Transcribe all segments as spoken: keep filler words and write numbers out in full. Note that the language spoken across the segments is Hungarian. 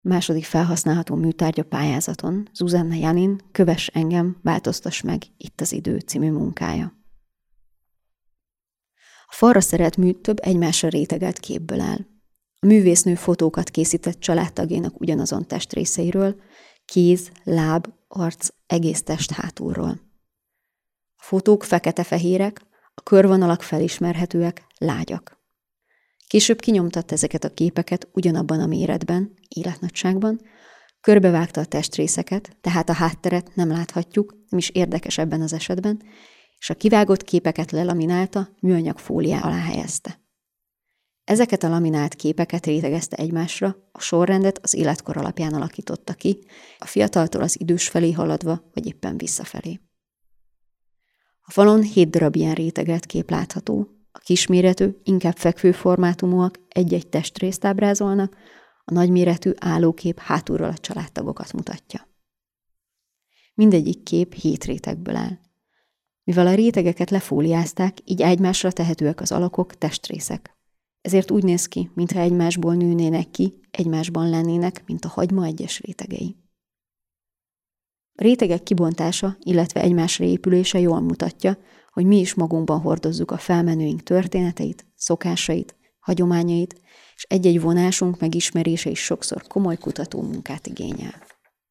Második felhasználható műtárgya pályázaton Zuzanna Janin Kövess engem, változtass meg, itt az idő című munkája. A falra szerelt mű több egymásra rétegelt képből áll. A művésznő fotókat készített családtagjainak ugyanazon testrészeiről, kéz, láb, arc, egész test hátulról. A fotók fekete-fehérek, a körvonalak felismerhetőek, lágyak. Később kinyomtatta ezeket a képeket ugyanabban a méretben, életnagyságban, körbevágta a testrészeket, tehát a hátteret nem láthatjuk, nem is érdekes ebben az esetben, és a kivágott képeket lelaminálta, műanyag fóliá alá helyezte. Ezeket a laminált képeket rétegezte egymásra, a sorrendet az életkor alapján alakította ki, a fiataltól az idős felé haladva, vagy éppen visszafelé. A falon hét darab ilyen rétegelt kép látható. A kisméretű, inkább fekvő formátumúak egy-egy testrészt ábrázolnak, a nagyméretű állókép hátulról a családtagokat mutatja. Mindegyik kép hét rétegből áll. Mivel a rétegeket lefóliázták, így egymásra tehetőek az alakok, testrészek. Ezért úgy néz ki, mintha egymásból nőnének ki, egymásban lennének, mint a hagyma egyes rétegei. A rétegek kibontása, illetve egymásra épülése jól mutatja, hogy mi is magunkban hordozzuk a felmenőink történeteit, szokásait, hagyományait, és egy-egy vonásunk megismerése is sokszor komoly kutatómunkát igényel.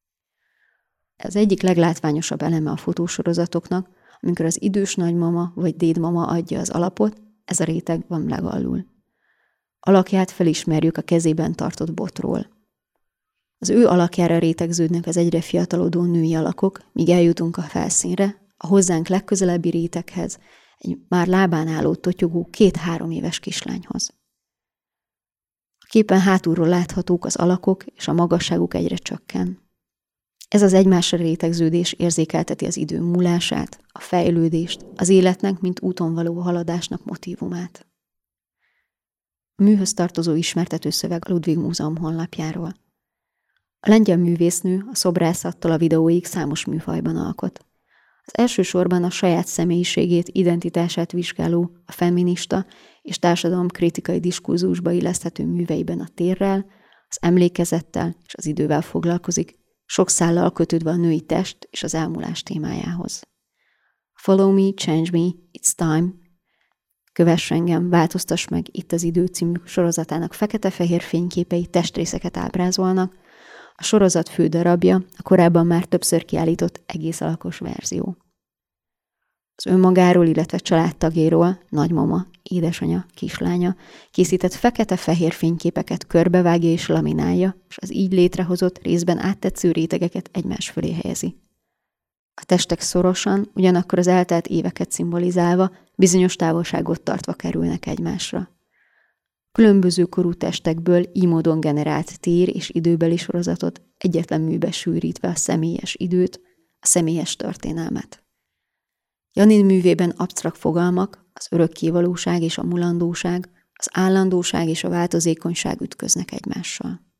Az egyik leglátványosabb eleme a fotósorozatoknak, amikor az idős nagymama vagy dédmama adja az alapot, ez a réteg van legalul. Alakját felismerjük a kezében tartott botról. Az ő alakjára rétegződnek az egyre fiatalodó női alakok, míg eljutunk a felszínre, a hozzánk legközelebbi réteghez, egy már lábán álló totyogó két-három éves kislányhoz. A képen hátulról láthatók az alakok, és a magasságuk egyre csökken. Ez az egymásra rétegződés érzékelteti az idő múlását, a fejlődést, az életnek, mint úton való haladásnak motívumát. A műhöz tartozó ismertető szöveg a Ludwig Múzeum honlapjáról. A lengyel művésznő a szobrászattal a videóig számos műfajban alkot. Az elsősorban a saját személyiségét, identitását vizsgáló, a feminista és társadalomkritikai diskurzusba illeszthető műveiben a térrel, az emlékezettel és az idővel foglalkozik, sok szállal kötődve a női test és az elmúlás témájához. Follow me, change me, it's time. Kövess engem, változtass meg, itt az idő című sorozatának fekete-fehér fényképei testrészeket ábrázolnak, a sorozat fő darabja a korábban már többször kiállított egész alakos verzió. Az önmagáról, illetve családtagjairól, nagymama, édesanya, kislánya készített fekete-fehér fényképeket körbevágja és laminálja, és az így létrehozott, részben áttetsző rétegeket egymás fölé helyezi. A testek szorosan, ugyanakkor az eltelt éveket szimbolizálva, bizonyos távolságot tartva kerülnek egymásra. Különböző korú testekből így módon generált tér és időbeli sorozatot egyetlen műbe sűrítve a személyes időt, a személyes történelmet. Janin művében absztrakt fogalmak, az örökkévalóság és a mulandóság, az állandóság és a változékonyság ütköznek egymással.